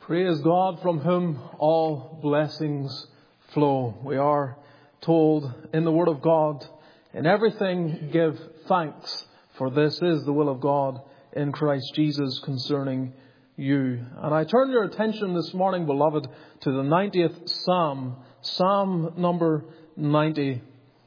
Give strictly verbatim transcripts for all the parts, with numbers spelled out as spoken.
Praise God, from whom all blessings flow. We are told in the Word of God, in everything give thanks, for this is the will of God in Christ Jesus concerning you. And I turn your attention this morning, beloved, to the ninetieth Psalm, Psalm number ninety.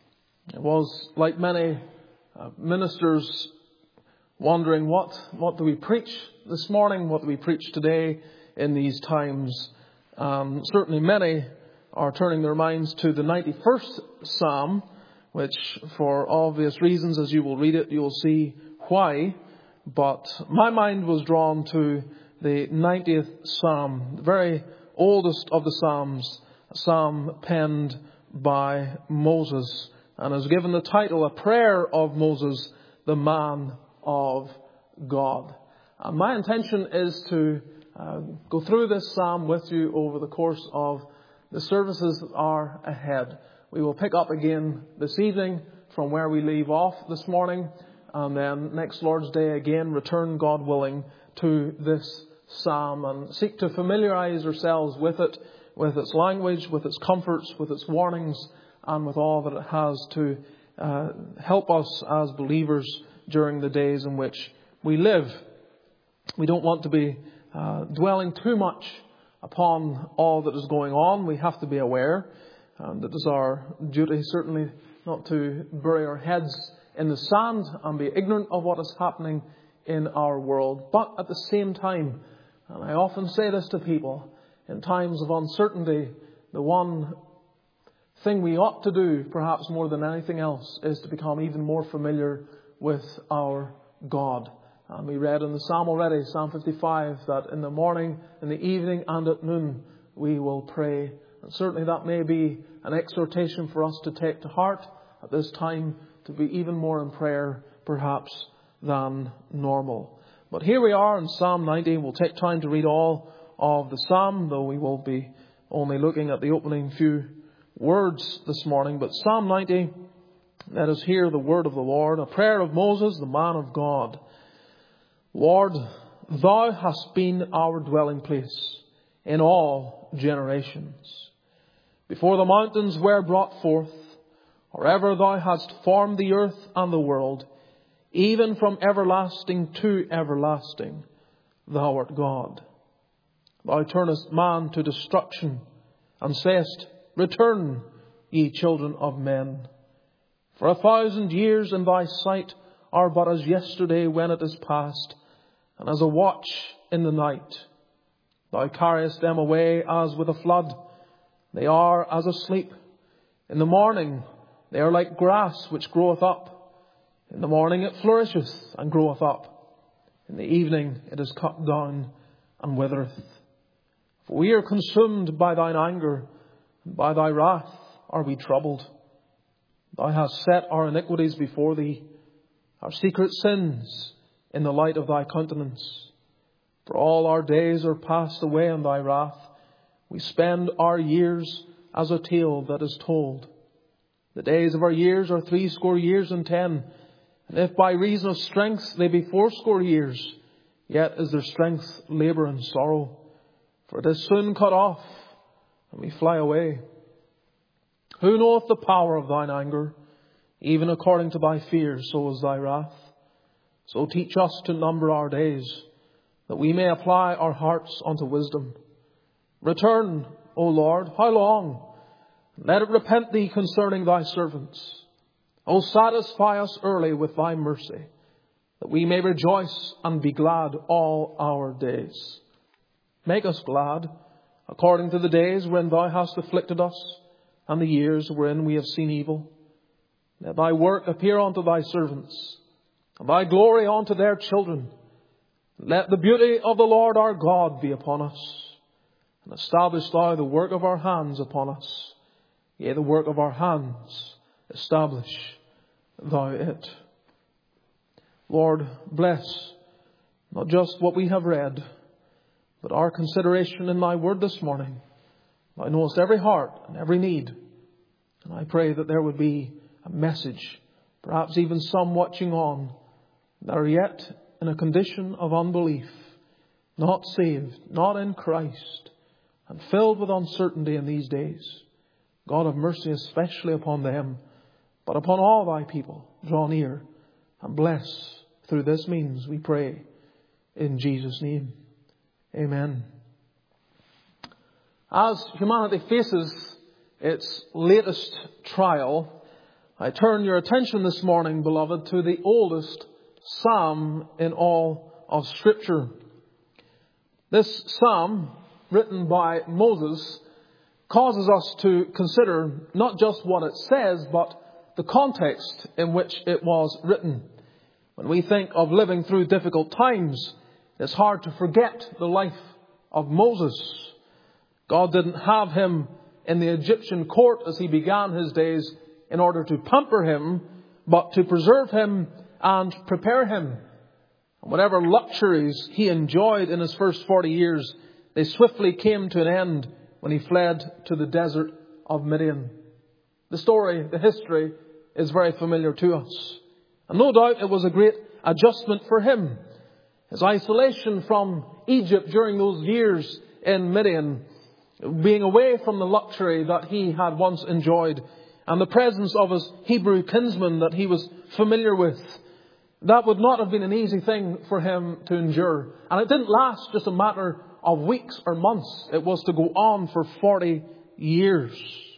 It was like many uh, ministers wondering, what, what do we preach this morning? What do we preach today in these times? Um, certainly many are turning their minds to the ninety-first Psalm, which for obvious reasons, as you will read it, you will see why. But my mind was drawn to the ninetieth Psalm, the very oldest of the Psalms, a psalm penned by Moses, and is given the title, A Prayer of Moses, the Man of God. And my intention is to uh, go through this psalm with you over the course of the services that are ahead. We will pick up again this evening from where we leave off this morning, and then next Lord's Day again return, God willing, to this psalm and seek to familiarize ourselves with it, with its language, with its comforts, with its warnings, and with all that it has to uh, help us as believers during the days in which we live. We don't want to be uh, dwelling too much upon all that is going on. We have to be aware, and it is our duty certainly not to bury our heads in the sand and be ignorant of what is happening in our world. But at the same time, and I often say this to people, in times of uncertainty, the one thing we ought to do, perhaps more than anything else, is to become even more familiar with our God. And we read in the Psalm already, Psalm fifty-five, that in the morning, in the evening and at noon we will pray. And certainly that may be an exhortation for us to take to heart at this time, to be even more in prayer perhaps than normal. But here we are in Psalm ninety. We'll take time to read all of the Psalm, though we will be only looking at the opening few words this morning. But Psalm ninety, let us hear the word of the Lord, a prayer of Moses, the man of God. Lord, thou hast been our dwelling place in all generations. Before the mountains were brought forth, or ever thou hadst formed the earth and the world, even from everlasting to everlasting, thou art God. Thou turnest man to destruction, and sayest, Return, ye children of men. For a thousand years in thy sight are but as yesterday when it is past, and as a watch in the night. Thou carriest them away as with a flood. They are as asleep. In the morning they are like grass which groweth up. In the morning it flourisheth and groweth up. In the evening it is cut down and withereth. For we are consumed by thine anger, and by thy wrath are we troubled. Thou hast set our iniquities before thee, our secret sins in the light of thy countenance. For all our days are passed away in thy wrath. We spend our years as a tale that is told. The days of our years are threescore years and ten. And if by reason of strength they be fourscore years, yet is their strength labour and sorrow. For it is soon cut off, and we fly away. Who knoweth the power of thine anger? Even according to thy fear, so is thy wrath. So teach us to number our days, that we may apply our hearts unto wisdom. Return, O Lord, how long? Let it repent thee concerning thy servants. O satisfy us early with thy mercy, that we may rejoice and be glad all our days. Make us glad, according to the days when thou hast afflicted us, and the years wherein we have seen evil. Let thy work appear unto thy servants, and thy glory unto their children. Let the beauty of the Lord our God be upon us, and establish thou the work of our hands upon us. Yea, the work of our hands, establish thou it. Lord, bless not just what we have read, but our consideration in thy word this morning. Thou knowest every heart and every need. And I pray that there would be a message, perhaps even some watching on, that are yet in a condition of unbelief, not saved, not in Christ, and filled with uncertainty in these days. God have mercy especially upon them, but upon all thy people, draw near and bless through this means, we pray, in Jesus' name. Amen. As humanity faces its latest trial, I turn your attention this morning, beloved, to the oldest psalm in all of Scripture. This psalm, written by Moses, causes us to consider not just what it says, but the context in which it was written. When we think of living through difficult times, it's hard to forget the life of Moses. God didn't have him in the Egyptian court as he began his days in order to pamper him, but to preserve him and prepare him. And whatever luxuries he enjoyed in his first forty years, they swiftly came to an end when he fled to the desert of Midian. The story, the history, is very familiar to us. And no doubt it was a great adjustment for him. His isolation from Egypt during those years in Midian, being away from the luxury that he had once enjoyed, and the presence of his Hebrew kinsmen that he was familiar with, that would not have been an easy thing for him to endure. And it didn't last just a matter of weeks or months. It was to go on for forty years.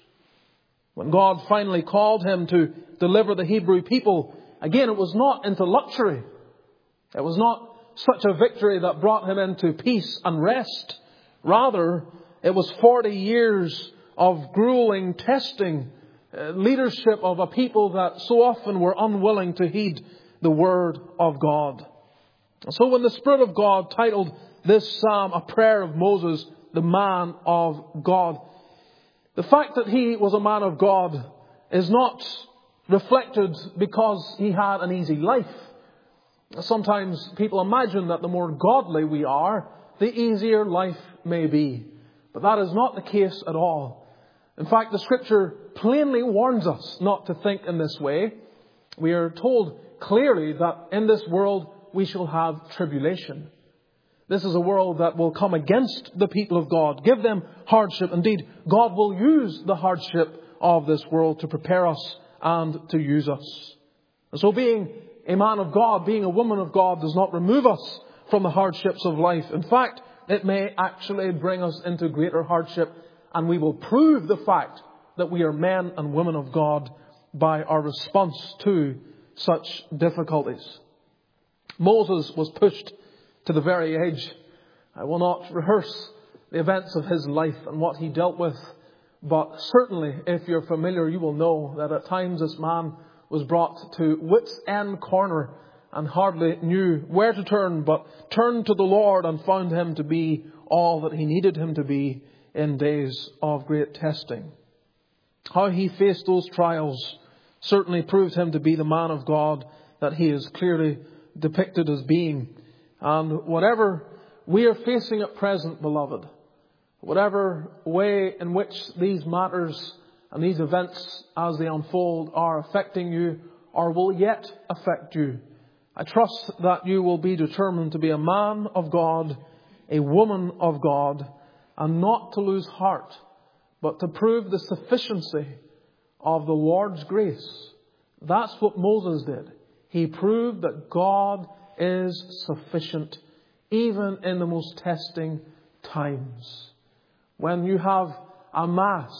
When God finally called him to deliver the Hebrew people, again, it was not into luxury. It was not such a victory that brought him into peace and rest. Rather, it was forty years of grueling testing, uh, leadership of a people that so often were unwilling to heed the word of God. So when the Spirit of God titled this psalm a prayer of Moses, the man of God, the fact that he was a man of God is not reflected because he had an easy life. Sometimes people imagine that the more godly we are, the easier life may be. But that is not the case at all. In fact, the Scripture plainly warns us not to think in this way. We are told clearly that in this world we shall have tribulation. This is a world that will come against the people of God, give them hardship. Indeed, God will use the hardship of this world to prepare us and to use us. And so being a man of God, being a woman of God, does not remove us from the hardships of life. In fact, it may actually bring us into greater hardship, and we will prove the fact that we are men and women of God by our response to such difficulties. Moses was pushed to the very edge. I will not rehearse the events of his life and what he dealt with, but certainly if you're familiar, you will know that at times this man was brought to wit's end corner and hardly knew where to turn, but turned to the Lord and found him to be all that he needed him to be in days of great testing. How he faced those trials certainly proved him to be the man of God that he is clearly depicted as being. And whatever we are facing at present, beloved, whatever way in which these matters and these events as they unfold are affecting you or will yet affect you, I trust that you will be determined to be a man of God, a woman of God, and not to lose heart, but to prove the sufficiency of the Lord's grace. That's what Moses did. He proved that God is sufficient even in the most testing times. When you have a mass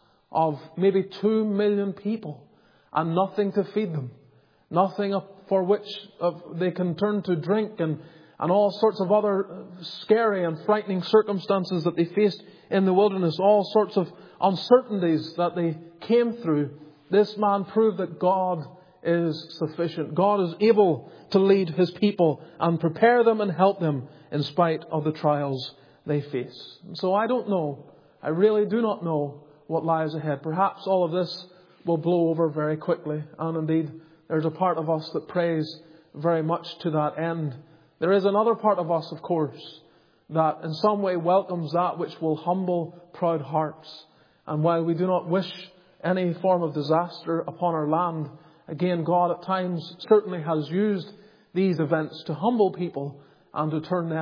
of maybe two million people and nothing to feed them, nothing for which they can turn to drink, and, and all sorts of other scary and frightening circumstances that they faced in the wilderness, all sorts of uncertainties that they came through, this man proved that God is sufficient. God is able to lead his people and prepare them and help them in spite of the trials they face. And so I don't know, I really do not know what lies ahead. Perhaps all of this will blow over very quickly. And indeed, there's a part of us that prays very much to that end. There is another part of us, of course, that in some way welcomes that which will humble proud hearts. And while we do not wish any form of disaster upon our land, again, God at times certainly has used these events to humble people and to turn them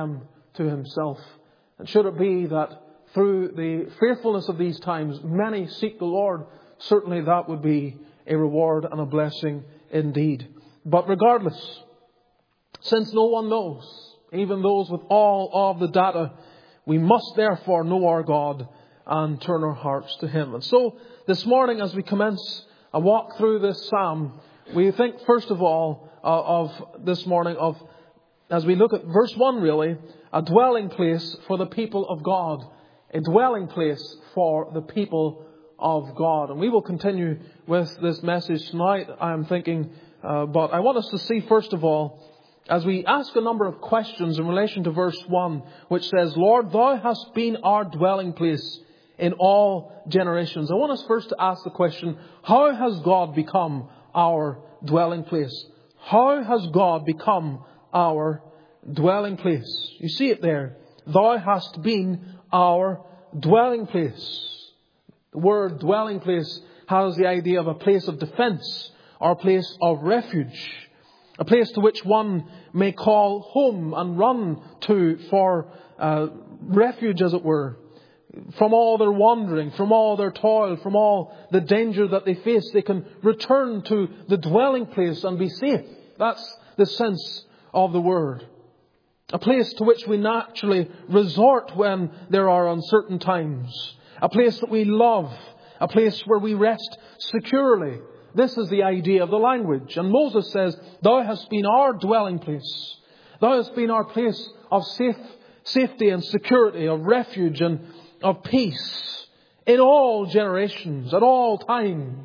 to Himself. And should it be that through the faithfulness of these times many seek the Lord, certainly that would be a reward and a blessing indeed. But regardless, since no one knows, even those with all of the data, we must therefore know our God and turn our hearts to Him. And so this morning, as we commence a walk through this psalm, we think first of all uh, of this morning of, as we look at verse one really, a dwelling place for the people of God. A dwelling place for the people of God. And we will continue with this message tonight, I am thinking. Uh, but I want us to see first of all, as we ask a number of questions in relation to verse one, which says, Lord, Thou hast been our dwelling place in all generations. I want us first to ask the question, how has God become our dwelling place? How has God become our dwelling place? You see it there. Thou hast been our dwelling place. The word dwelling place has the idea of a place of defense or a place of refuge. A place to which one may call home and run to for uh, refuge, as it were. From all their wandering, from all their toil, from all the danger that they face, they can return to the dwelling place and be safe. That's the sense of the word. A place to which we naturally resort when there are uncertain times. A place that we love. A place where we rest securely. This is the idea of the language. And Moses says, Thou hast been our dwelling place. Thou hast been our place of safe, safety and security, of refuge and of peace in all generations, at all times.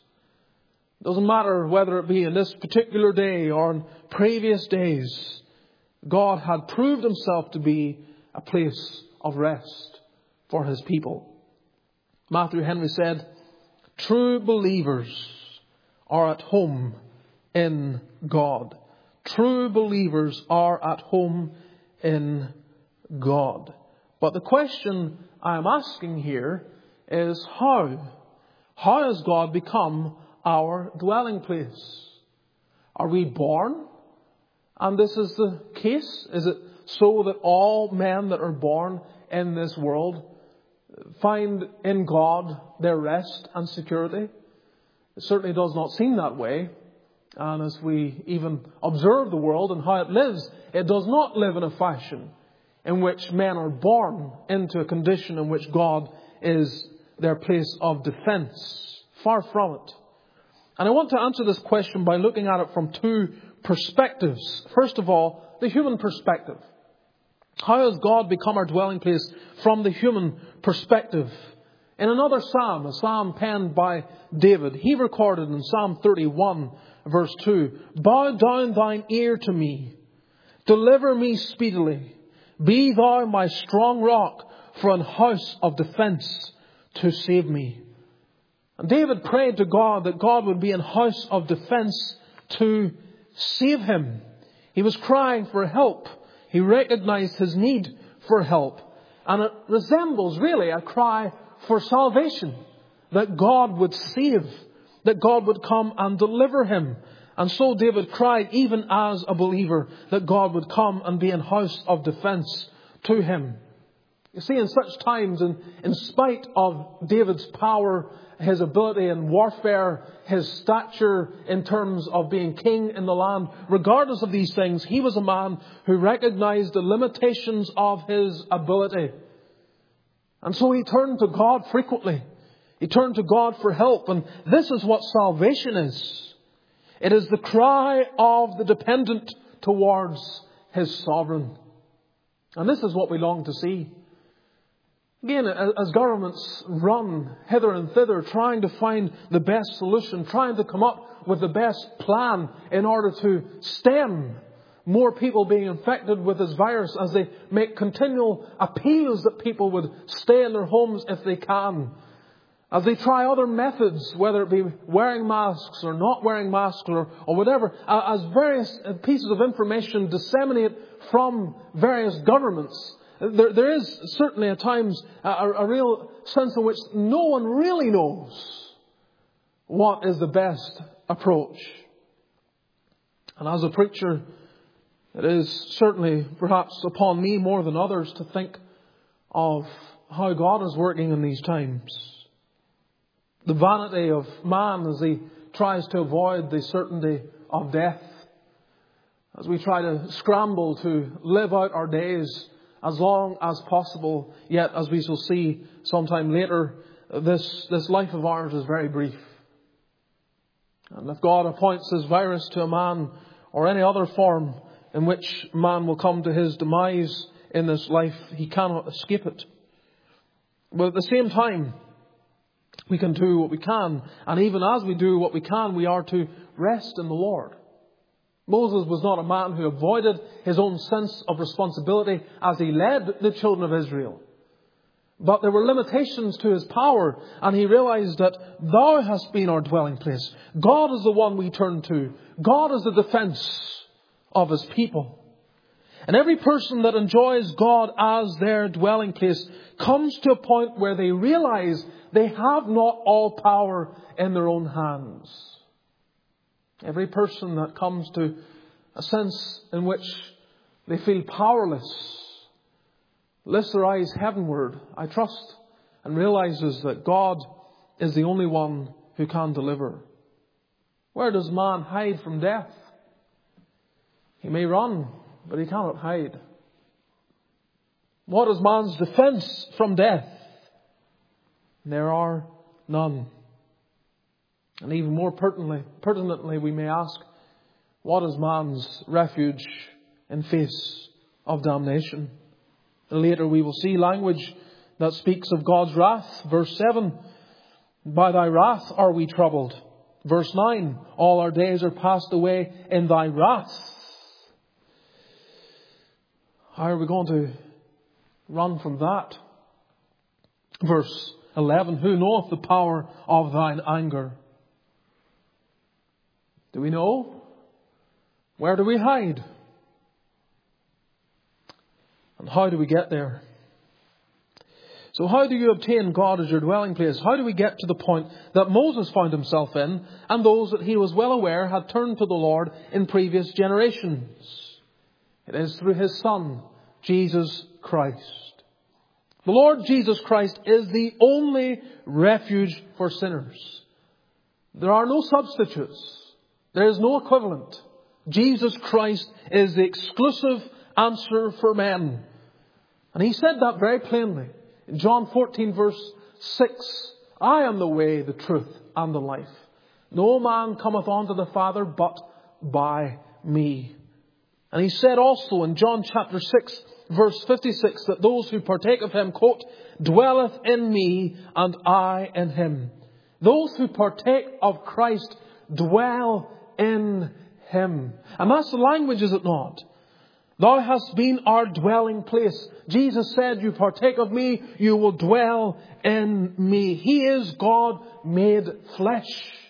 It doesn't matter whether it be in this particular day or in previous days. God had proved Himself to be a place of rest for His people. Matthew Henry said, true believers are at home in God. True believers are at home in God. But the question I am asking here is how? How has God become our dwelling place? Are we born? And this is the case? Is it so that all men that are born in this world find in God their rest and security? It certainly does not seem that way. And as we even observe the world and how it lives, it does not live in a fashion in which men are born into a condition in which God is their place of defense. Far from it. And I want to answer this question by looking at it from two perspectives. First of all, the human perspective. How has God become our dwelling place from the human perspective? In another psalm, a psalm penned by David, he recorded in Psalm thirty-one, verse two, Bow down thine ear to me, deliver me speedily. Be thou my strong rock for an house of defense to save me. And David prayed to God that God would be an house of defense to save him. He was crying for help. He recognized his need for help. And it resembles really a cry for salvation. That God would save. That God would come and deliver him. And so David cried, even as a believer, that God would come and be an house of defense to him. You see, in such times, and in spite of David's power, his ability in warfare, his stature in terms of being king in the land, regardless of these things, he was a man who recognized the limitations of his ability. And so he turned to God frequently. He turned to God for help. And this is what salvation is. It is the cry of the dependent towards his sovereign. And this is what we long to see. Again, as governments run hither and thither, trying to find the best solution, trying to come up with the best plan in order to stem more people being infected with this virus, as they make continual appeals that people would stay in their homes if they can. As they try other methods, whether it be wearing masks or not wearing masks or, or whatever, as various pieces of information disseminate from various governments, there, there is certainly at times a, a real sense in which no one really knows what is the best approach. And as a preacher, It is certainly perhaps upon me more than others to think of how God is working in these times. The vanity of man as he tries to avoid the certainty of death. As we try to scramble to live out our days as long as possible, yet as we shall see sometime later, this, this life of ours is very brief. And if God appoints this virus to a man or any other form in which man will come to his demise in this life, he cannot escape it. But at the same time, we can do what we can. And even as we do what we can, we are to rest in the Lord. Moses was not a man who avoided his own sense of responsibility as he led the children of Israel. But there were limitations to his power, and he realized that Thou hast been our dwelling place. God is the one we turn to. God is the defense of His people. And every person that enjoys God as their dwelling place comes to a point where they realize they have not all power in their own hands. Every person that comes to a sense in which they feel powerless lifts their eyes heavenward, I trust, and realizes that God is the only one who can deliver. Where does man hide from death? He may run, but he cannot hide. What is man's defense from death? There are none. And even more pertinently, pertinently, we may ask, what is man's refuge in face of damnation? And later we will see language that speaks of God's wrath. Verse seven, by Thy wrath are we troubled. Verse nine, all our days are passed away in Thy wrath. How are we going to run from that? Verse eleven, who knoweth the power of Thine anger? Do we know? Where do we hide? And how do we get there? So how do you obtain God as your dwelling place? How do we get to the point that Moses found himself in, and those that he was well aware had turned to the Lord in previous generations? It is through His Son, Jesus Christ. The Lord Jesus Christ is the only refuge for sinners. There are no substitutes. There is no equivalent. Jesus Christ is the exclusive answer for men. And He said that very plainly. In John fourteen verse six, I am the way, the truth, and the life. No man cometh unto the Father but by me. And He said also in John chapter six, verse fifty-six, that those who partake of Him, quote, dwelleth in me and I in Him. Those who partake of Christ dwell in Him. And that's the language, is it not? Thou hast been our dwelling place. Jesus said, you partake of me, you will dwell in me. He is God made flesh.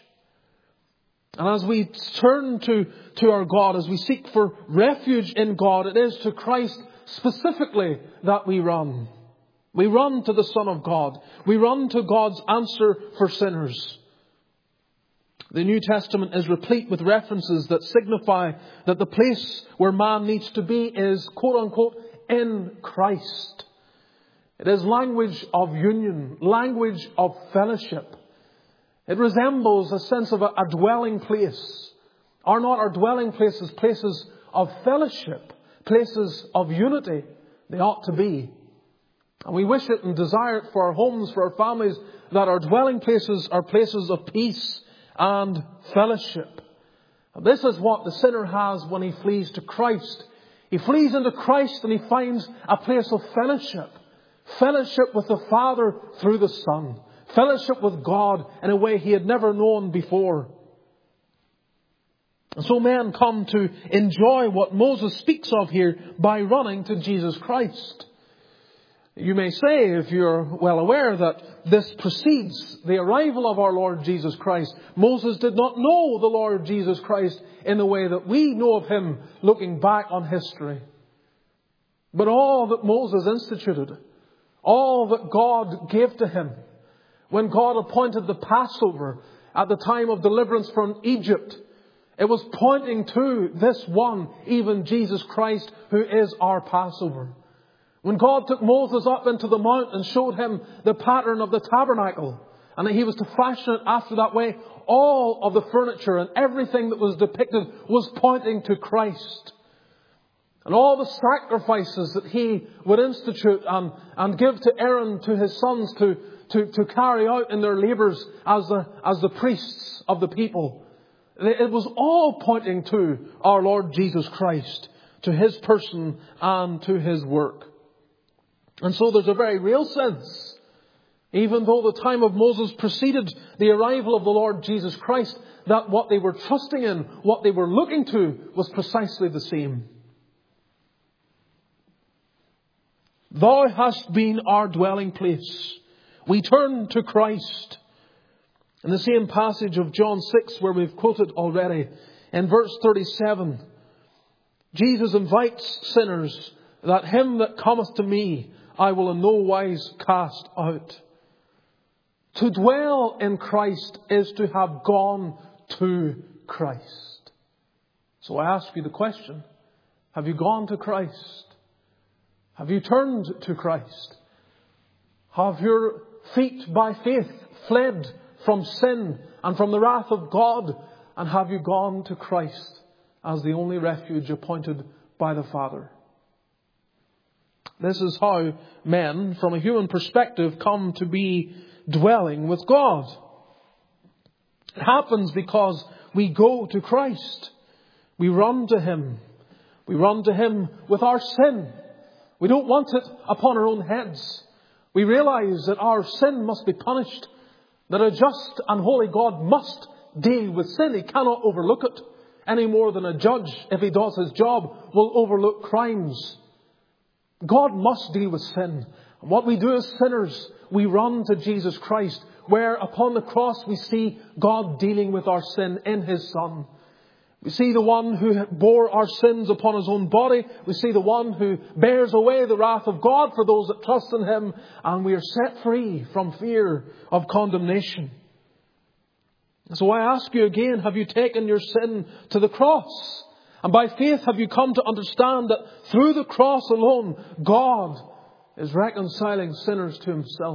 And as we turn to, to our God, as we seek for refuge in God, it is to Christ specifically that we run. We run to the Son of God. We run to God's answer for sinners. The New Testament is replete with references that signify that the place where man needs to be is, quote unquote, in Christ. It is language of union, language of fellowship. It resembles a sense of a, a dwelling place. Are not our dwelling places places of fellowship, places of unity? They ought to be. And we wish it and desire it for our homes, for our families, that our dwelling places are places of peace and fellowship. And this is what the sinner has when he flees to Christ. He flees into Christ and he finds a place of fellowship. Fellowship with the Father through the Son. Fellowship with God in a way he had never known before. And so men come to enjoy what Moses speaks of here by running to Jesus Christ. You may say, if you're well aware, that this precedes the arrival of our Lord Jesus Christ. Moses did not know the Lord Jesus Christ in the way that we know of Him looking back on history. But all that Moses instituted, all that God gave to him, when God appointed the Passover at the time of deliverance from Egypt, It was pointing to this one, even Jesus Christ, who is our Passover. When God took Moses up into the mount and showed him the pattern of the tabernacle, and that he was to fashion it after that way, all of the furniture and everything that was depicted was pointing to Christ. And all the sacrifices that he would institute and, and give to Aaron, to his sons, to, to, to carry out in their labours as the, as the priests of the people. It was all pointing to our Lord Jesus Christ, to His person and to His work. And so there's a very real sense, even though the time of Moses preceded the arrival of the Lord Jesus Christ, that what they were trusting in, what they were looking to, was precisely the same. Thou hast been our dwelling place. We turn to Christ. In the same passage of John six, where we've quoted already, in verse thirty-seven, Jesus invites sinners that him that cometh to me, I will in no wise cast out. To dwell in Christ is to have gone to Christ. So I ask you the question, have you gone to Christ? Have you turned to Christ? Have your feet by faith fled from sin and from the wrath of God? And have you gone to Christ as the only refuge appointed by the Father? This is how men, from a human perspective, come to be dwelling with God. It happens because we go to Christ. We run to Him. We run to Him with our sin. We don't want it upon our own heads. We realize that our sin must be punished, that a just and holy God must deal with sin. He cannot overlook it any more than a judge, if he does his job, will overlook crimes. God must deal with sin. And what we do as sinners, we run to Jesus Christ, where upon the cross we see God dealing with our sin in His Son. We see the one who bore our sins upon His own body. We see the one who bears away the wrath of God for those that trust in Him. And we are set free from fear of condemnation. So I ask you again, have you taken your sin to the cross? And by faith have you come to understand that through the cross alone, God is reconciling sinners to Himself?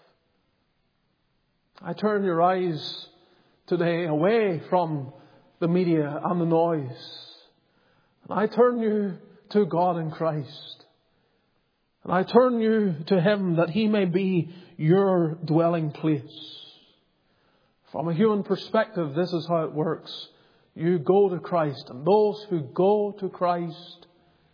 I turn your eyes today away from the media and the noise. And I turn you to God in Christ. And I turn you to Him that He may be your dwelling place. From a human perspective, this is how it works. You go to Christ, and those who go to Christ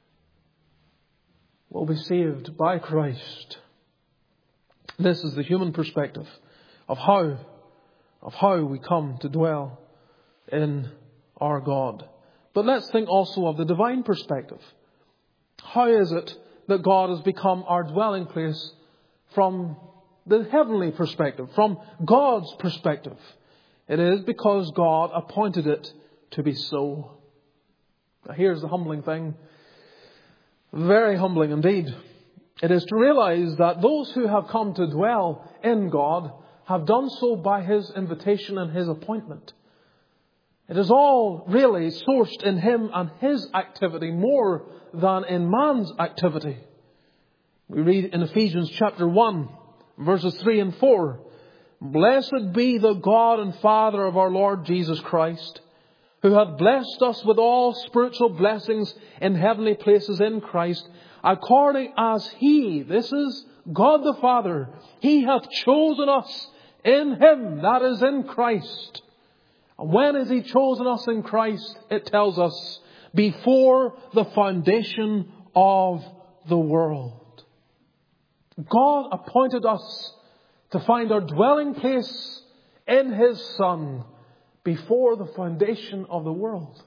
will be saved by Christ. This is the human perspective of how, of how we come to dwell in our God. But let's think also of the divine perspective. How is it that God has become our dwelling place from the heavenly perspective, from God's perspective? It is because God appointed it to be so. Now here's the humbling thing. Very humbling indeed. It is to realize that those who have come to dwell in God have done so by His invitation and His appointment. It is all really sourced in Him and His activity more than in man's activity. We read in Ephesians chapter one, verses three and four. Blessed be the God and Father of our Lord Jesus Christ, who hath blessed us with all spiritual blessings in heavenly places in Christ, according as He, this is God the Father, He hath chosen us in Him, that is in Christ. And when has He chosen us in Christ? It tells us, before the foundation of the world. God appointed us to find our dwelling place in His Son before the foundation of the world.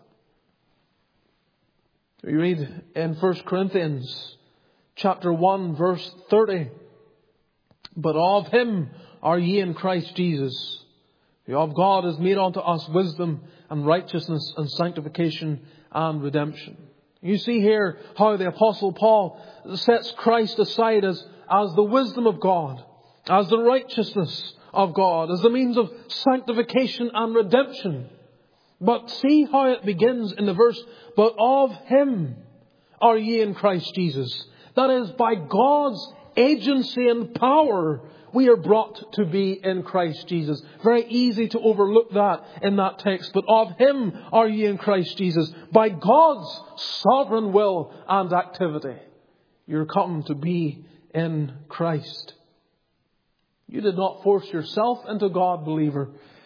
We read in First Corinthians chapter one, verse thirty. But of Him are ye in Christ Jesus, who of God is made unto us wisdom and righteousness and sanctification and redemption. You see here how the Apostle Paul sets Christ aside as, as the wisdom of God, as the righteousness of God, as the means of sanctification and redemption. But see how it begins in the verse, but of Him are ye in Christ Jesus. That is, by God's agency and power, we are brought to be in Christ Jesus. Very easy to overlook that in that text. But of Him are ye in Christ Jesus. By God's sovereign will and activity, you're come to be in Christ. You did not force yourself into God, believer.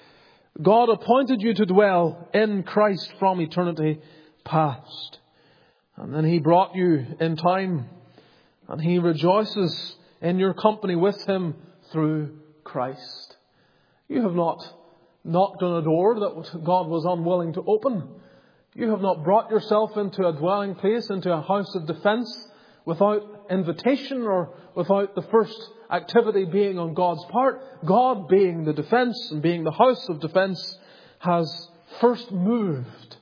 God appointed you to dwell in Christ from eternity past. And then He brought you in time. And He rejoices in your company with Him through Christ. You have not knocked on a door that God was unwilling to open. You have not brought yourself into a dwelling place, into a house of defence, without invitation or without the first activity being on God's part. God, being the defence and being the house of defence, has first moved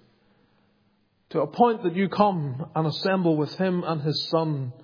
to a point that you come and assemble with Him and His Son.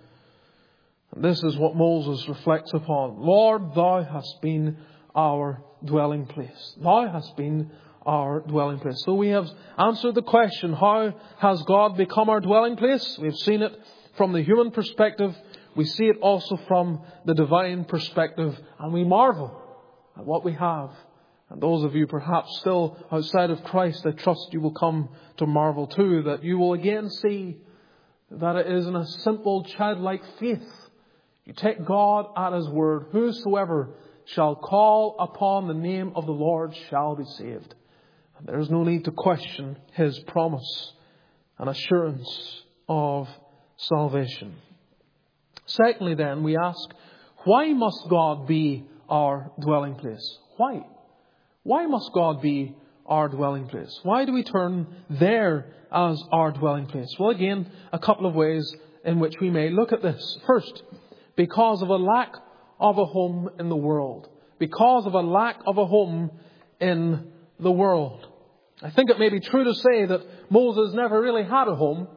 And this is what Moses reflects upon. Lord, Thou hast been our dwelling place. Thou hast been our dwelling place. So we have answered the question, how has God become our dwelling place? We've seen it from the human perspective. We see it also from the divine perspective. And we marvel at what we have. And those of you perhaps still outside of Christ, I trust you will come to marvel too. That you will again see that it is in a simple childlike faith. You take God at His word. Whosoever shall call upon the name of the Lord shall be saved. And there is no need to question His promise and assurance of salvation. Secondly then, we ask, why must God be our dwelling place? Why? Why must God be our dwelling place? Why do we turn there as our dwelling place? Well, again, a couple of ways in which we may look at this. First, because of a lack of a home in the world. Because of a lack of a home in the world. I think it may be true to say that Moses never really had a home.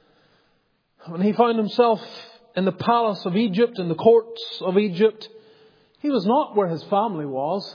When he found himself in the palace of Egypt, in the courts of Egypt, he was not where his family was.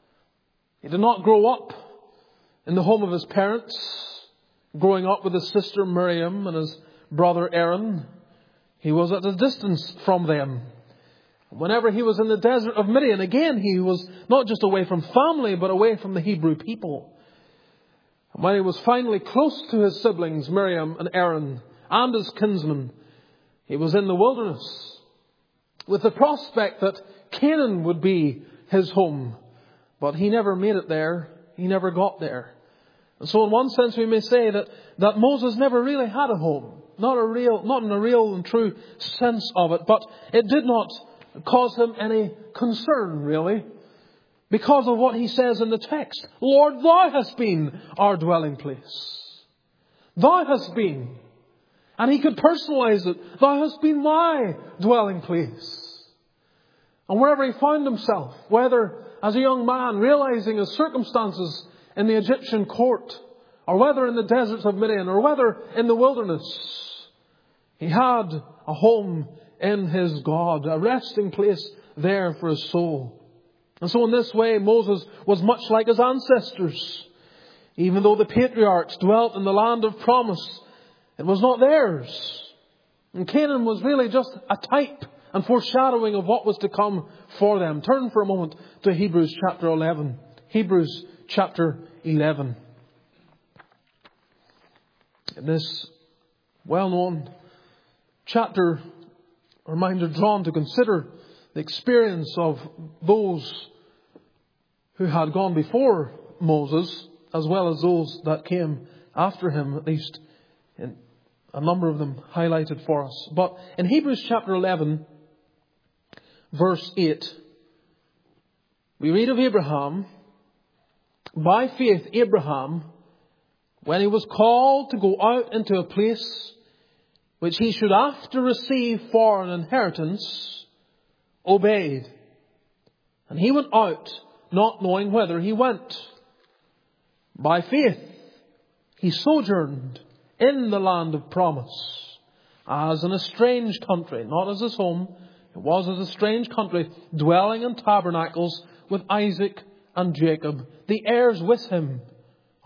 He did not grow up in the home of his parents, growing up with his sister Miriam and his brother Aaron. He was at a distance from them. Whenever he was in the desert of Midian, again, he was not just away from family, but away from the Hebrew people. And when he was finally close to his siblings, Miriam and Aaron, and his kinsmen, he was in the wilderness, with the prospect that Canaan would be his home. But he never made it there. He never got there. And so in one sense we may say that, that Moses never really had a home. Not a real, not in a real and true sense of it. But it did not cause him any concern, really. Because of what he says in the text. Lord, Thou hast been our dwelling place. Thou hast been. And he could personalize it. Thou hast been my dwelling place. And wherever he found himself, whether as a young man realizing his circumstances in the Egyptian court, or whether in the deserts of Midian, or whether in the wilderness, he had a home in his God, a resting place there for his soul. And so in this way, Moses was much like his ancestors. Even though the patriarchs dwelt in the land of promise, it was not theirs. And Canaan was really just a type and foreshadowing of what was to come for them. Turn for a moment to Hebrews chapter eleven. Hebrews chapter eleven. In this well-known chapter, a reminder drawn to consider the experience of those who had gone before Moses, as well as those that came after him, at least in a number of them highlighted for us. But in Hebrews chapter eleven, verse eight, we read of Abraham. By faith, Abraham, when he was called to go out into a place which he should after receive for an inheritance, obeyed. And he went out, not knowing whither he went. By faith, he sojourned in the land of promise, as in a strange country, not as his home. It was as a strange country, dwelling in tabernacles with Isaac and Jacob, the heirs with him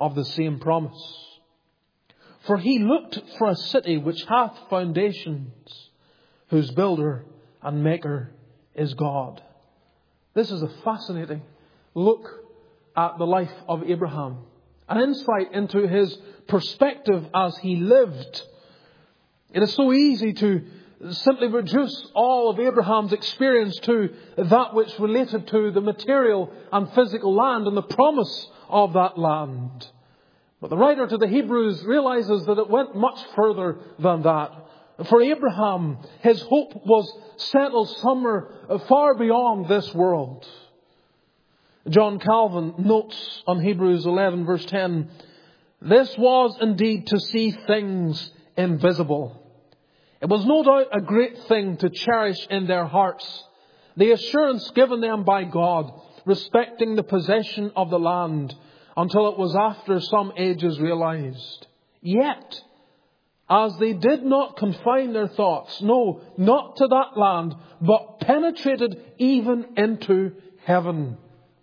of the same promise. For he looked for a city which hath foundations, whose builder and maker is God. This is a fascinating look at the life of Abraham. An insight into his perspective as he lived. It is so easy to simply reduce all of Abraham's experience to that which related to the material and physical land and the promise of that land. But the writer to the Hebrews realizes that it went much further than that. For Abraham, his hope was settled somewhere far beyond this world. John Calvin notes on Hebrews eleven verse ten, "This was indeed to see things invisible. It was no doubt a great thing to cherish in their hearts the assurance given them by God respecting the possession of the land until it was after some ages realized. Yet, as they did not confine their thoughts, no, not to that land, but penetrated even into heaven."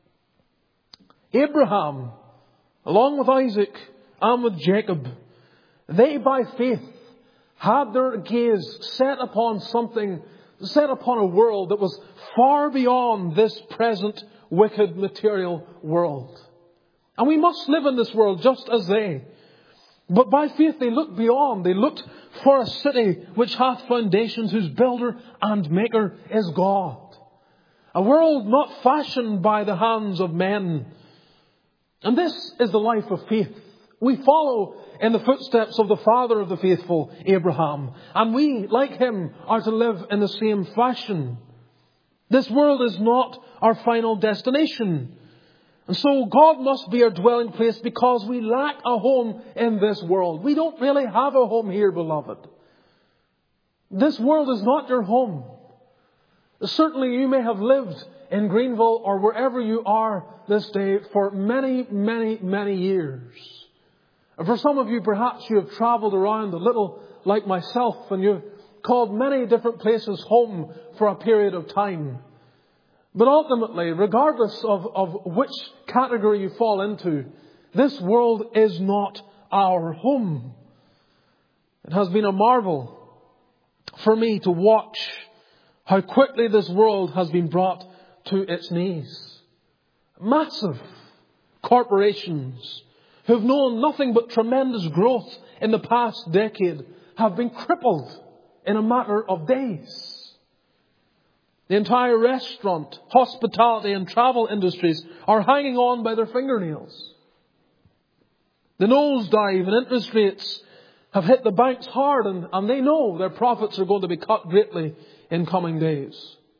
Abraham, along with Isaac and with Jacob, they by faith had their gaze set upon something, set upon a world that was far beyond this present wicked material world. And we must live in this world just as they. But by faith they looked beyond. They looked for a city which hath foundations, whose builder and maker is God. A world not fashioned by the hands of men. And this is the life of faith. We follow in the footsteps of the father of the faithful, Abraham. And we, like him, are to live in the same fashion. This world is not our final destination. And so God must be our dwelling place because we lack a home in this world. We don't really have a home here, beloved. This world is not your home. Certainly you may have lived in Greenville or wherever you are this day for many, many, many years. And for some of you, perhaps you have travelled around a little like myself and you've called many different places home for a period of time. But ultimately, regardless of, of which category you fall into, this world is not our home. It has been a marvel for me to watch how quickly this world has been brought to its knees. Massive corporations who have known nothing but tremendous growth in the past decade have been crippled in a matter of days. The entire restaurant, hospitality and travel industries are hanging on by their fingernails. The nosedive in interest rates have hit the banks hard and, and they know their profits are going to be cut greatly in coming days.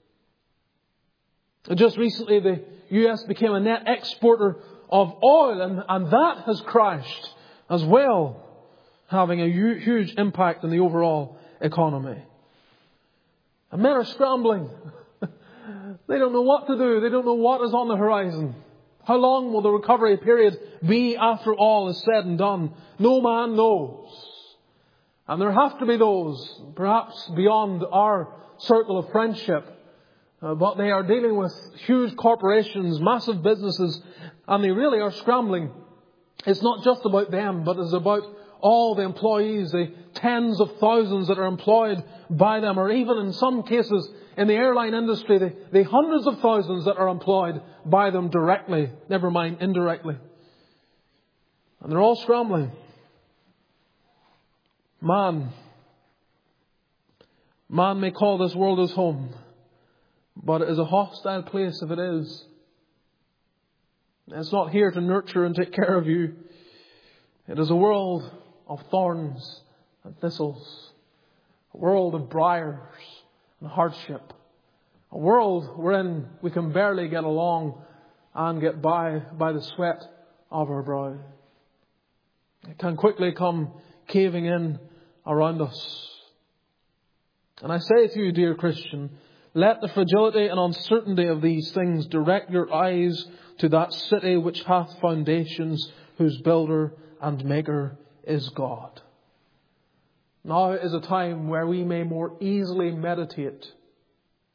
Just recently the U S became a net exporter of oil and, and that has crashed as well, having a huge impact on the overall economy. And men are scrambling. They don't know what to do. They don't know what is on the horizon. How long will the recovery period be after all is said and done? No man knows. And there have to be those, perhaps beyond our circle of friendship, uh, but they are dealing with huge corporations, massive businesses, and they really are scrambling. It's not just about them, but it's about all the employees, the tens of thousands that are employed by them, or even in some cases in the airline industry, the, the hundreds of thousands that are employed by them directly, never mind indirectly. And they're all scrambling. Man, man may call this world his home, but it is a hostile place if it is. It's not here to nurture and take care of you. It is a world of thorns and thistles, a world of briars and hardship, a world wherein we can barely get along and get by by the sweat of our brow. It can quickly come caving in around us. And I say to you, dear Christian, let the fragility and uncertainty of these things direct your eyes to that city which hath foundations, whose builder and maker is God. Now is a time where we may more easily meditate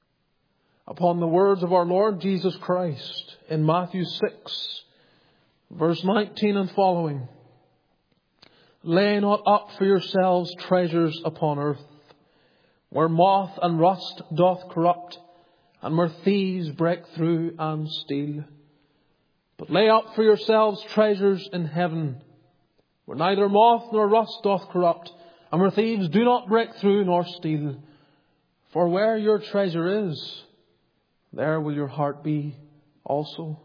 upon the words of our Lord Jesus Christ in Matthew six, Verse nineteen and following. Lay not up for yourselves treasures upon earth, where moth and rust doth corrupt, and where thieves break through and steal. But lay up for yourselves treasures in heaven, where neither moth nor rust doth corrupt, and where thieves do not break through nor steal. For where your treasure is, there will your heart be also.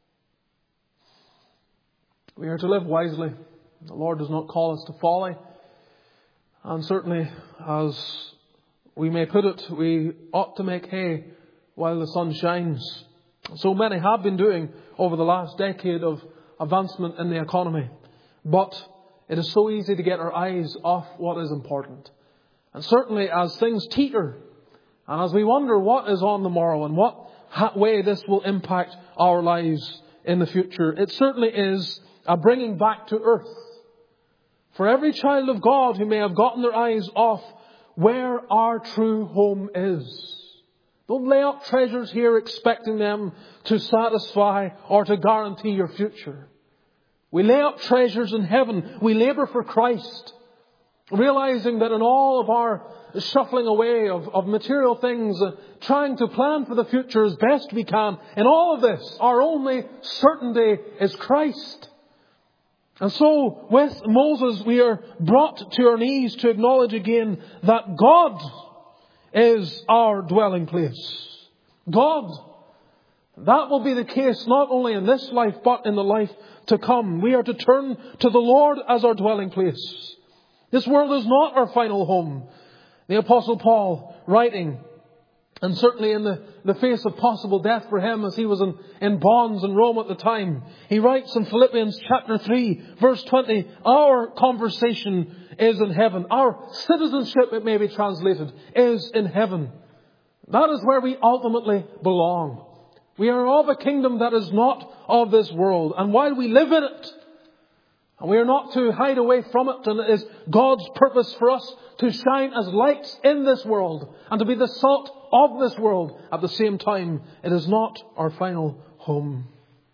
We are to live wisely. The Lord does not call us to folly. And certainly, as we may put it, we ought to make hay while the sun shines. So many have been doing over the last decade of advancement in the economy. But it is so easy to get our eyes off what is important. And certainly as things teeter, and as we wonder what is on the morrow and what way this will impact our lives in the future, it certainly is a bringing back to earth for every child of God who may have gotten their eyes off where our true home is. Don't lay up treasures here expecting them to satisfy or to guarantee your future. We lay up treasures in heaven. We labour for Christ, realizing that in all of our shuffling away of, of material things, uh, trying to plan for the future as best we can, in all of this, our only certainty is Christ. And so, with Moses, we are brought to our knees to acknowledge again that God is our dwelling place. God. That will be the case not only in this life, but in the life to come. We are to turn to the Lord as our dwelling place. This world is not our final home. The Apostle Paul, writing, and certainly in the, the face of possible death for him as he was in, in bonds in Rome at the time, he writes in Philippians chapter three, verse twenty, our conversation is in heaven. Our citizenship, it may be translated, is in heaven. That is where we ultimately belong. We are of a kingdom that is not of this world. And while we live in it, and we are not to hide away from it, and it is God's purpose for us to shine as lights in this world and to be the salt of this world. At the same time, it is not our final home.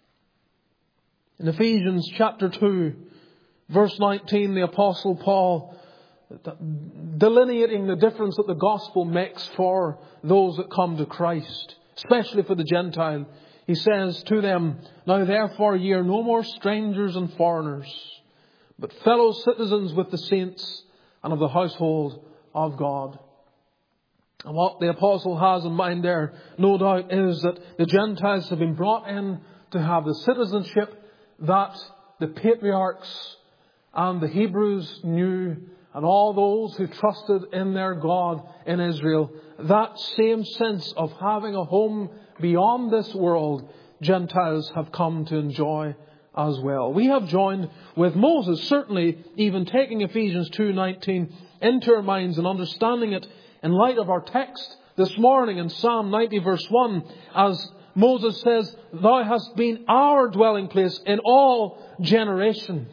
In Ephesians chapter two, verse nineteen, the Apostle Paul, delineating the difference that the gospel makes for those that come to Christ, especially for the Gentile, he says to them, now therefore ye are no more strangers and foreigners, but fellow citizens with the saints and of the household of God. And what the apostle has in mind there, no doubt, is that the Gentiles have been brought in to have the citizenship that the patriarchs and the Hebrews knew, and all those who trusted in their God in Israel. That same sense of having a home beyond this world, Gentiles have come to enjoy as well. We have joined with Moses, certainly even taking Ephesians two nineteen into our minds and understanding it in light of our text this morning in Psalm ninety verse one, as Moses says, thou hast been our dwelling place in all generations.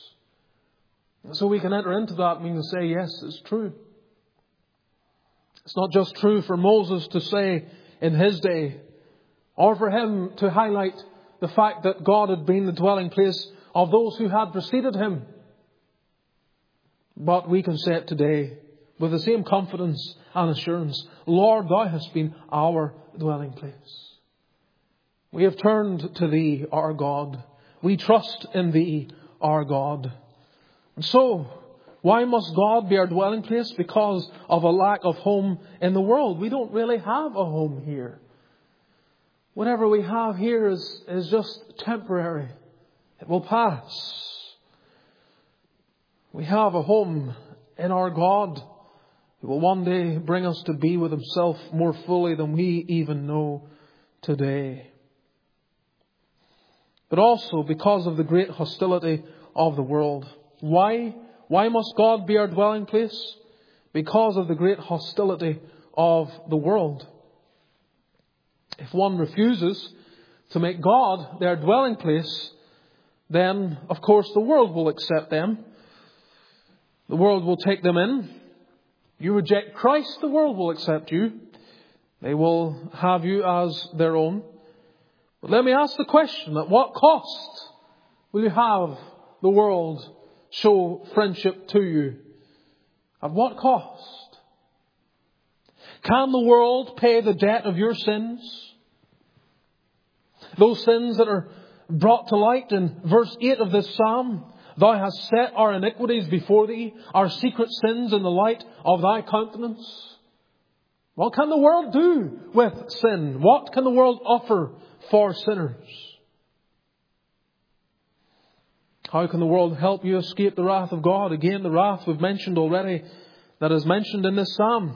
So we can enter into that and we can say, yes, it's true. It's not just true for Moses to say in his day, or for him to highlight the fact that God had been the dwelling place of those who had preceded him. But we can say it today with the same confidence and assurance. Lord, thou hast been our dwelling place. We have turned to thee, our God. We trust in thee, our God. And so, why must God be our dwelling place? Because of a lack of home in the world. We don't really have a home here. Whatever we have here is, is just temporary. It will pass. We have a home in our God who will one day bring us to be with himself more fully than we even know today. But also because of the great hostility of the world. Why? Why must God be our dwelling place? Because of the great hostility of the world. If one refuses to make God their dwelling place, then, of course, the world will accept them. The world will take them in. You reject Christ, the world will accept you. They will have you as their own. But let me ask the question, at what cost Will you have the world show friendship to you? At what cost? Can the world pay the debt of your sins? Those sins that are brought to light in verse eight of this psalm. Thou hast set our iniquities before thee, our secret sins in the light of thy countenance. What can the world do with sin? What can the world offer for sinners? How can the world help you escape the wrath of God? Again, the wrath we've mentioned already, that is mentioned in this psalm.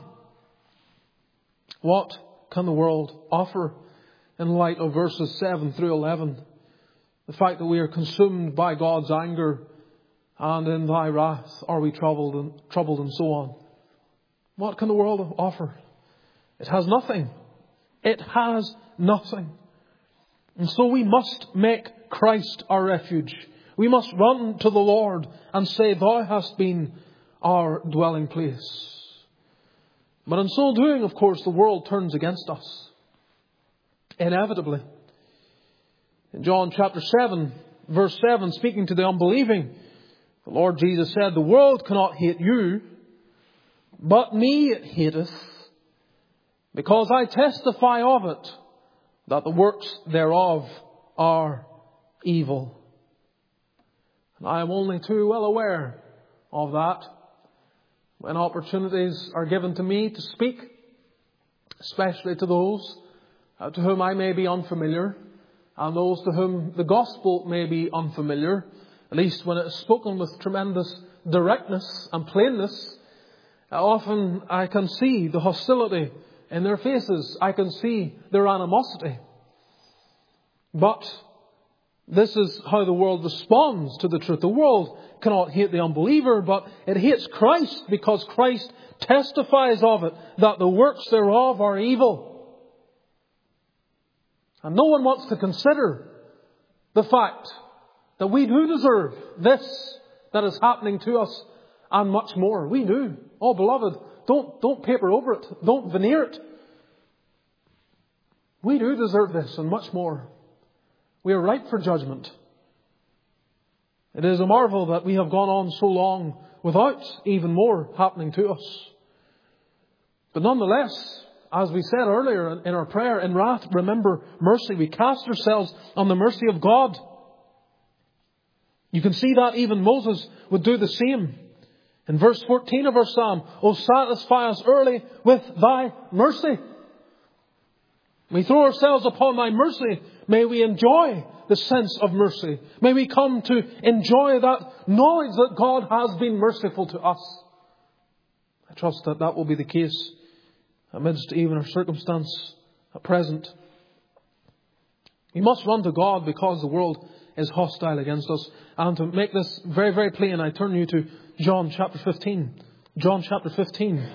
What can the world offer in light of verses seven through eleven? The fact that we are consumed by God's anger, and in thy wrath are we troubled and troubled and so on. What can the world offer? It has nothing. It has nothing. And so we must make Christ our refuge. We must run to the Lord and say, Thou hast been our dwelling place. But in so doing, of course, the world turns against us. Inevitably. In John chapter seven, verse seven, speaking to the unbelieving, the Lord Jesus said, The world cannot hate you, but me it hateth, because I testify of it, that the works thereof are evil. And I am only too well aware of that. When opportunities are given to me to speak, especially to those uh, to whom I may be unfamiliar, and those to whom the gospel may be unfamiliar, at least when it is spoken with tremendous directness and plainness, often I can see the hostility in their faces. I can see their animosity. But this is how the world responds to the truth. The world cannot hate the unbeliever, but it hates Christ because Christ testifies of it, that the works thereof are evil. And no one wants to consider the fact that we do deserve this that is happening to us and much more. We do. Oh, beloved, don't, don't paper over it. Don't veneer it. We do deserve this and much more. We are ripe for judgment. It is a marvel that we have gone on so long without even more happening to us. But nonetheless, as we said earlier in our prayer, in wrath, remember mercy. We cast ourselves on the mercy of God. You can see that even Moses would do the same. In verse fourteen of our psalm, O satisfy us early with thy mercy. We throw ourselves upon thy mercy. May we enjoy the sense of mercy. May we come to enjoy that knowledge that God has been merciful to us. I trust that that will be the case amidst even our circumstance at present. We must run to God because the world is hostile against us. And to make this very, very plain, I turn you to John chapter fifteen. John chapter fifteen.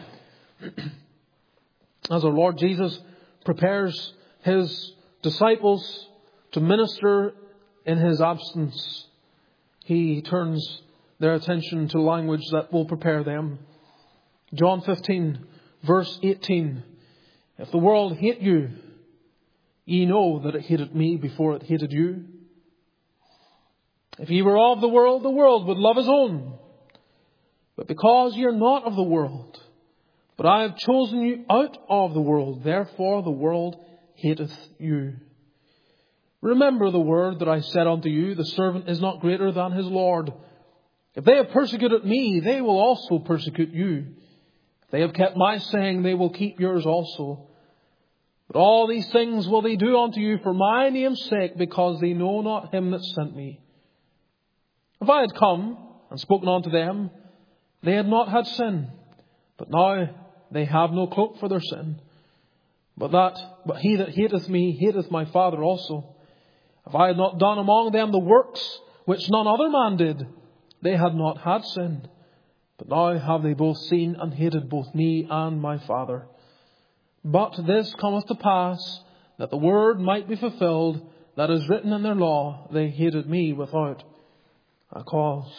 As our Lord Jesus prepares His disciples to minister in His absence, He turns their attention to language that will prepare them. John fifteen, verse eighteen. If the world hate you, ye know that it hated me before it hated you. If ye were of the world, the world would love his own. But because ye are not of the world, but I have chosen you out of the world, therefore the world hateth you. Remember the word that I said unto you, the servant is not greater than his Lord. If they have persecuted me, they will also persecute you. If they have kept my saying, they will keep yours also. But all these things will they do unto you for my name's sake, because they know not him that sent me. If I had come and spoken unto them, they had not had sin. But now they have no cloak for their sin. But that, but he that hateth me hateth my Father also. If I had not done among them the works which none other man did, they had not had sin. But now have they both seen and hated both me and my Father. But this cometh to pass, that the word might be fulfilled, that is written in their law, they hated me without a cause.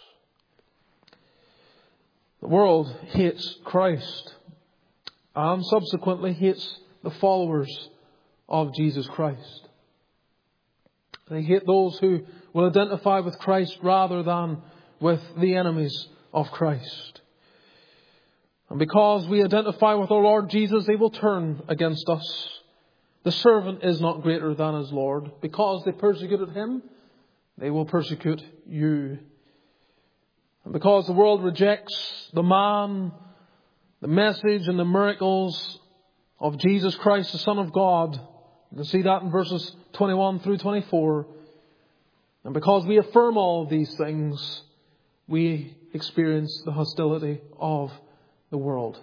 The world hates Christ and subsequently hates the followers of Jesus Christ. They hate those who will identify with Christ rather than with the enemies of Christ. And because we identify with our Lord Jesus, they will turn against us. The servant is not greater than his Lord. Because they persecuted him, they will persecute you. And because the world rejects the man, the message and the miracles of Jesus Christ, the Son of God, you can see that in verses twenty-one through twenty-four. And because we affirm all of these things, we experience the hostility of the world.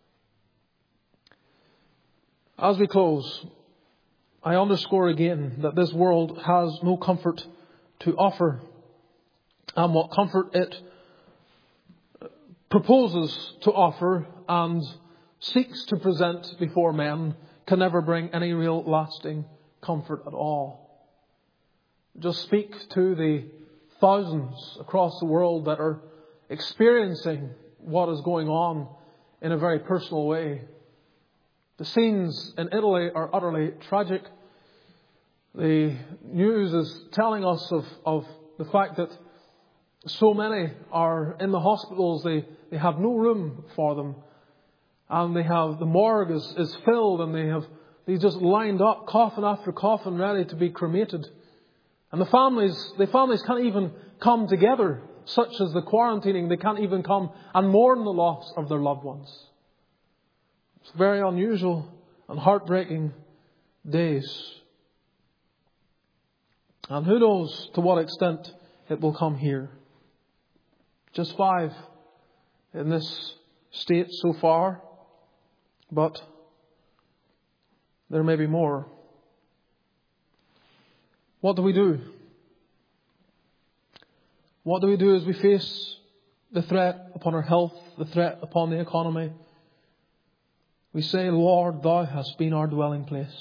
As we close, I underscore again that this world has no comfort to offer. And what comfort it proposes to offer and seeks to present before men can never bring any real lasting comfort at all. Just speak to the thousands across the world that are experiencing what is going on in a very personal way. The scenes in Italy are utterly tragic. The news is telling us of, of the fact that so many are in the hospitals. They, they have no room for them. And they have, the morgue is, is filled, and they have, they just lined up coffin after coffin ready to be cremated. And the families, the families can't even come together, such as the quarantining. They can't even come and mourn the loss of their loved ones. It's very unusual and heartbreaking days. And who knows to what extent it will come here. Just five in this state so far, but there may be more. What do we do? What do we do as we face the threat upon our health, the threat upon the economy? We say, Lord, Thou hast been our dwelling place.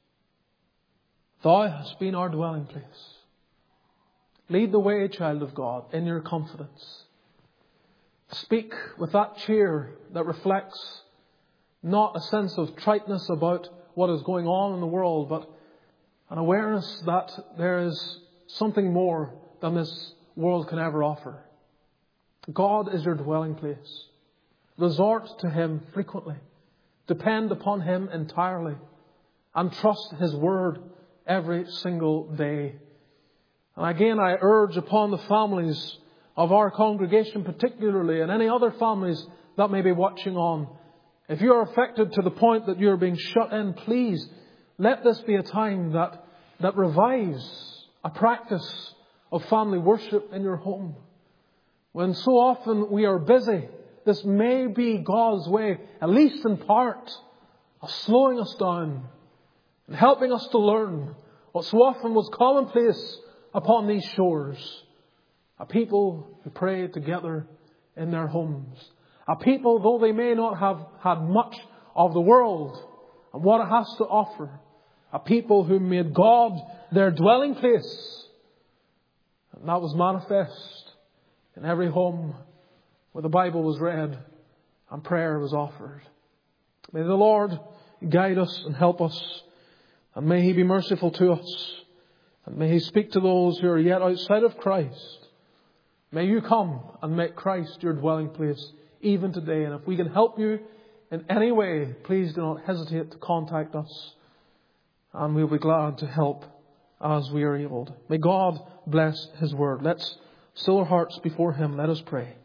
Thou hast been our dwelling place. Lead the way, child of God, in your confidence. Speak with that cheer that reflects not a sense of triteness about what is going on in the world, but an awareness that there is something more than this world can ever offer. God is your dwelling place. Resort to Him frequently. Depend upon Him entirely. And trust His word every single day. And again, I urge upon the families of our congregation particularly, and any other families that may be watching on, if you are affected to the point that you are being shut in, please let this be a time that, that revives a practice of family worship in your home. When so often we are busy, this may be God's way, at least in part, of slowing us down and helping us to learn what so often was commonplace upon these shores. A people who pray together in their homes. A people, though they may not have had much of the world and what it has to offer. A people who made God their dwelling place. And that was manifest in every home where the Bible was read and prayer was offered. May the Lord guide us and help us. And may He be merciful to us. And may He speak to those who are yet outside of Christ. May you come and make Christ your dwelling place even today. And if we can help you in any way, please do not hesitate to contact us. And we'll be glad to help as we are able. May God bless His word. Let's still our hearts before Him. Let us pray.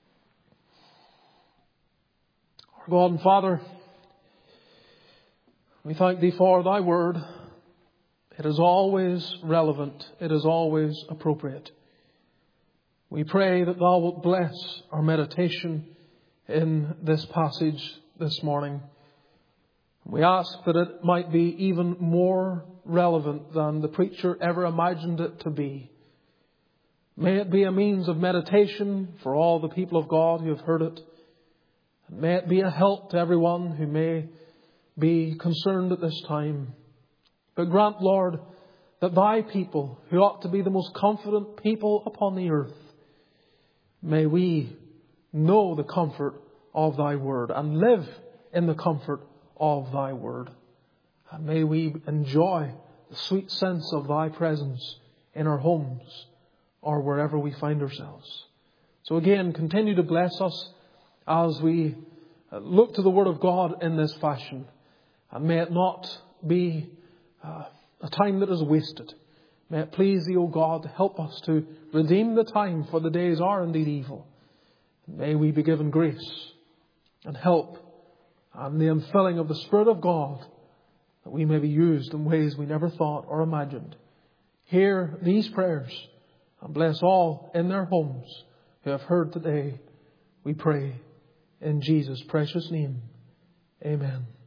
Our God and Father, we thank Thee for Thy word. It is always relevant. It is always appropriate. We pray that Thou wilt bless our meditation in this passage this morning. We ask that it might be even more relevant than the preacher ever imagined it to be. May it be a means of meditation for all the people of God who have heard it. And may it be a help to everyone who may be concerned at this time. But grant, Lord, that Thy people, who ought to be the most confident people upon the earth, may we know the comfort of Thy word and live in the comfort of Thy word. And may we enjoy the sweet sense of Thy presence in our homes or wherever we find ourselves. So again, continue to bless us as we look to the Word of God in this fashion. And may it not be uh, a time that is wasted. May it please Thee, O God, help us to redeem the time, for the days are indeed evil. May we be given grace and help and the infilling of the Spirit of God, that we may be used in ways we never thought or imagined. Hear these prayers and bless all in their homes who have heard today, we pray in Jesus' precious name. Amen.